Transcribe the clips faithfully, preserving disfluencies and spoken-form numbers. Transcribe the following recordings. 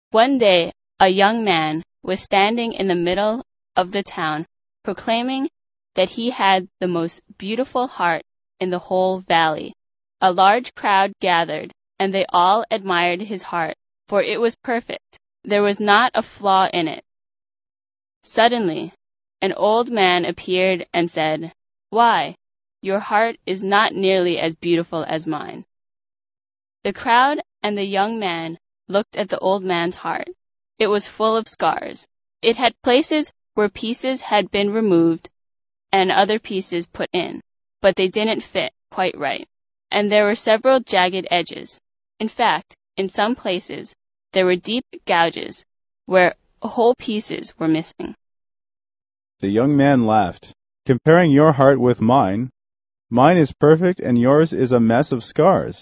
One day, a young man was standing in the middle of the town, proclaiming that he had the most beautiful heart in the whole valley. A large crowd gathered, and they all admired his heart, for it was perfect. There was not a flaw in it. Suddenly, an old man appeared and said, "Why, your heart is not nearly as beautiful as mine." The crowd and the young man looked at the old man's heart. It was full of scars. It had places where pieces had been removed and other pieces put in, but they didn't fit quite right. And there were several jagged edges. In fact, in some places, there were deep gouges where whole pieces were missing. The young man laughed. "Comparing your heart with mine, mine is perfect and yours is a mess of scars."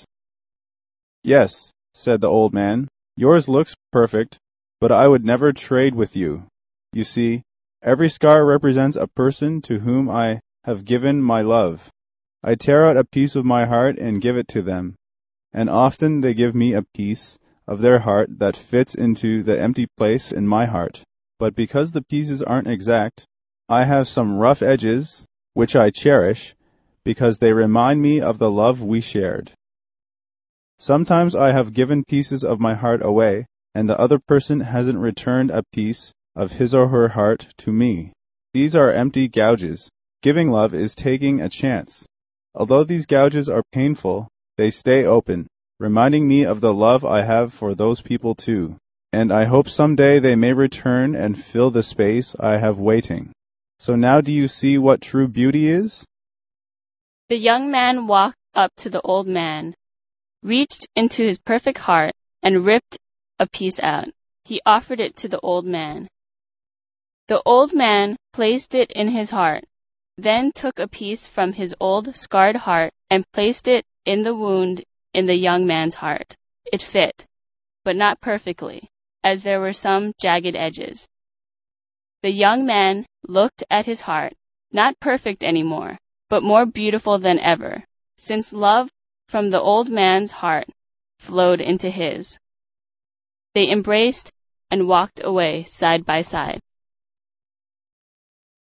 "Yes," said the old man, "yours looks perfect, but I would never trade with you. You see, every scar represents a person to whom I have given my love. I tear out a piece of my heart and give it to them, and often they give me a piece of their heart that fits into the empty place in my heart. But because the pieces aren't exact, I have some rough edges, which I cherish, because they remind me of the love we shared. Sometimes I have given pieces of my heart away, and the other person hasn't returned a piece of his or her heart to me. These are empty gouges. Giving love is taking a chance. Although these gouges are painful, they stay open, reminding me of the love I have for those people too. And I hope someday they may return and fill the space I have waiting. So now do you see what true beauty is?" The young man walked up to the old man, reached into his perfect heart, and ripped a piece out. He offered it to the old man. The old man placed it in his heart, then took a piece from his old scarred heart and placed it in the wound in the young man's heart. It fit, but not perfectly, as there were some jagged edges. The young man looked at his heart, not perfect anymore, but more beautiful than ever, since love from the old man's heart flowed into his. They embraced and walked away side by side.